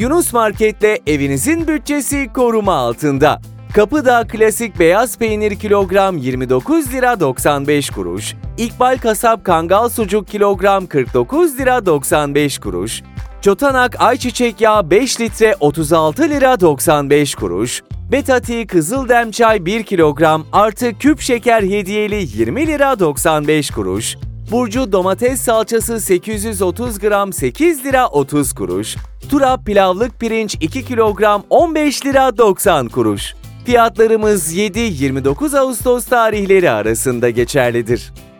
Yunus Market'le evinizin bütçesi koruma altında. Kapıdağ klasik beyaz peynir kilogram 29 lira 95 kuruş. İkbal Kasap Kangal sucuk kilogram 49 lira 95 kuruş. Çotanak ayçiçek yağı 5 litre 36 lira 95 kuruş. Betati Kızıldem çay 1 kilogram artı küp şeker hediyeli 20 lira 95 kuruş. Burcu domates salçası 830 gram 8 lira 30 kuruş. Turap pilavlık pirinç 2 kilogram 15 lira 90 kuruş. Fiyatlarımız 7-29 Ağustos tarihleri arasında geçerlidir.